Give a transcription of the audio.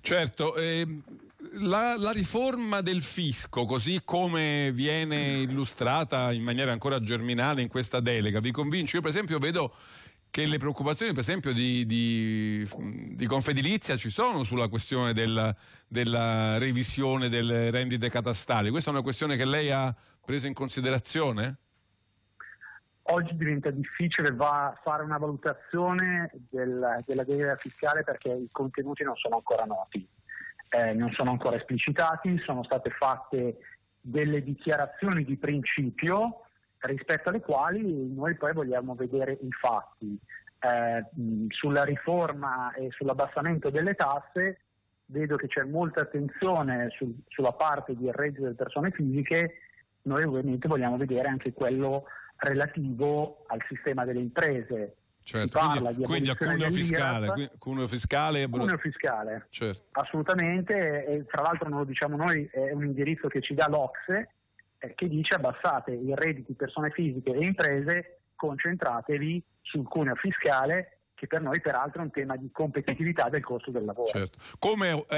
Certo, la riforma del fisco, così come viene illustrata in maniera ancora germinale in questa delega, vi convince? Io per esempio vedo che le preoccupazioni per esempio di Confedilizia ci sono sulla questione della revisione delle rendite catastali. Questa è una questione che lei ha preso in considerazione? Oggi diventa difficile fare una valutazione della delega fiscale perché i contenuti non sono ancora noti, non sono ancora esplicitati, sono state fatte delle dichiarazioni di principio rispetto alle quali noi poi vogliamo vedere i fatti. Sulla riforma e sull'abbassamento delle tasse vedo che c'è molta attenzione sulla parte di reddito delle persone fisiche. Noi ovviamente vogliamo vedere anche quello relativo al sistema delle imprese. Certo, quindi a cuneo fiscale. Cuneo fiscale, certo. Assolutamente, e fra l'altro non lo diciamo noi, è un indirizzo che ci dà l'OCSE, che dice: abbassate i redditi persone fisiche e imprese, concentratevi sul cuneo fiscale, che per noi peraltro è un tema di competitività del costo del lavoro. Certo. Come